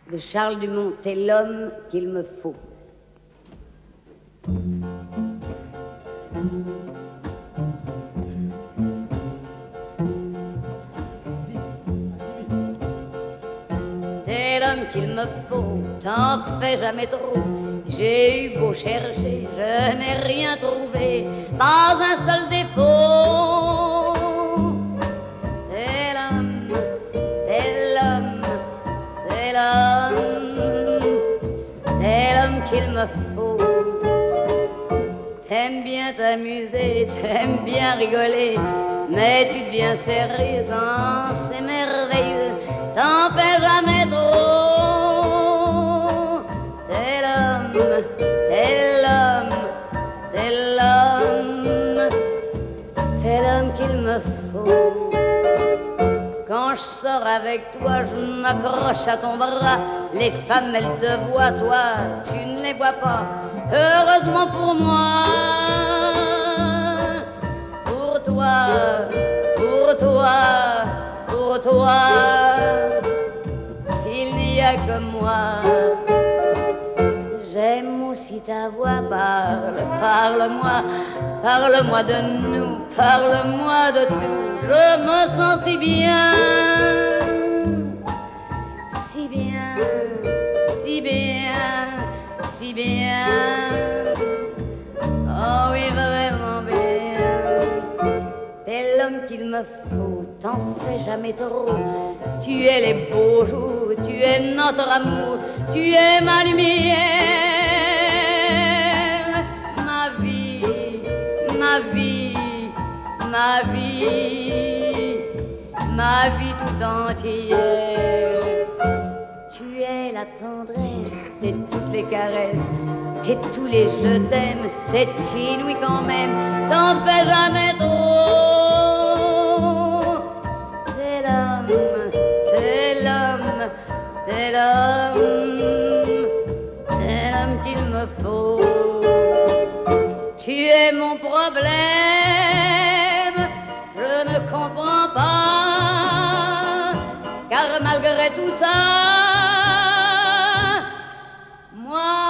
de Charles Dumont, t'es l'homme qu'il me faut. T'es l'homme qu'il me faut, t'en fais jamais trop. J'ai eu beau chercher, je n'ai rien trouvé, pas un seul défaut. T'es l'homme, t'es l'homme, t'es l'homme, t'es l'homme qu'il me faut. T'aimes bien t'amuser, t'aimes bien rigoler, mais tu deviens sérieux quand c'est merveilleux, t'en fais jamais trop. T'es l'homme, t'es l'homme, t'es l'homme, t'es l'homme qu'il me faut. Quand je sors avec toi, je m'accroche à ton bras. Les femmes, elles te voient, toi, tu ne les vois pas. Heureusement pour moi, pour toi, pour toi, pour toi, il n'y a que moi. J'aime aussi ta voix, parle-moi, parle-moi de nous, parle-moi de tout. Je me sens si bien, si bien, si bien, si bien. Oh oui, vraiment bien. T'es l'homme qu'il me faut, t'en fais jamais trop. Tu es les beaux jours, tu es notre amour, tu es ma lumière, ma vie, ma vie, ma vie, ma vie tout entière. Tu es la tendresse, t'es toutes les caresses, t'es tous les je t'aime, c'est inouï quand même, t'en fais jamais trop. T'es l'homme, t'es l'homme, t'es l'homme, t'es l'homme qu'il me faut. Tu es mon problème, je ne comprends pas, car malgré tout ça, moi